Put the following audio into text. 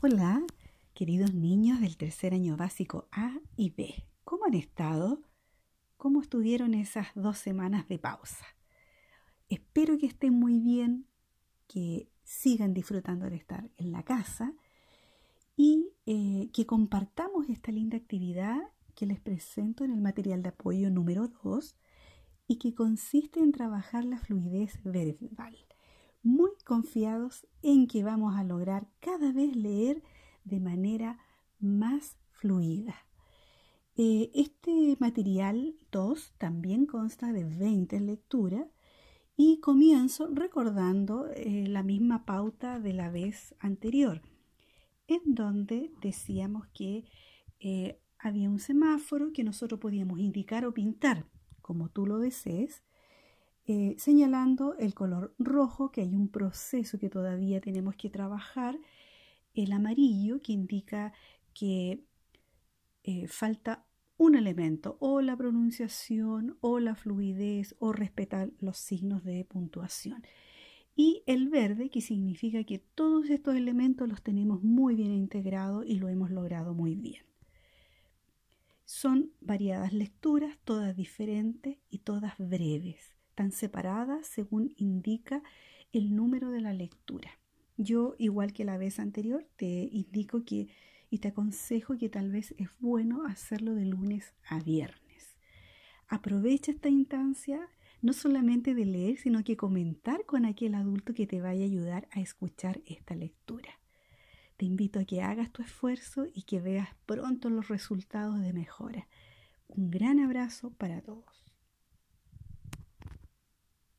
Hola, queridos niños del tercer año básico A y B. ¿Cómo han estado? ¿Cómo estuvieron esas 2 semanas de pausa? Espero que estén muy bien, que sigan disfrutando de estar en la casa y que compartamos esta linda actividad que les presento en el material de apoyo número 2 y que consiste en trabajar la fluidez verbal. Muy confiados en que vamos a lograr cada vez leer de manera más fluida. Este material 2 también consta de 20 lecturas y comienzo recordando la misma pauta de la vez anterior, en donde decíamos que había un semáforo que nosotros podíamos indicar o pintar como tú lo desees, señalando el color rojo, que hay un proceso que todavía tenemos que trabajar, el amarillo, que indica que falta un elemento, o la pronunciación, o la fluidez, o respetar los signos de puntuación. Y el verde, que significa que todos estos elementos los tenemos muy bien integrados y lo hemos logrado muy bien. Son variadas lecturas, todas diferentes y todas breves, tan separadas según indica el número de la lectura. Yo, igual que la vez anterior, te indico que y te aconsejo que tal vez es bueno hacerlo de lunes a viernes. Aprovecha esta instancia no solamente de leer, sino que comentar con aquel adulto que te vaya a ayudar a escuchar esta lectura. Te invito a que hagas tu esfuerzo y que veas pronto los resultados de mejora. Un gran abrazo para todos.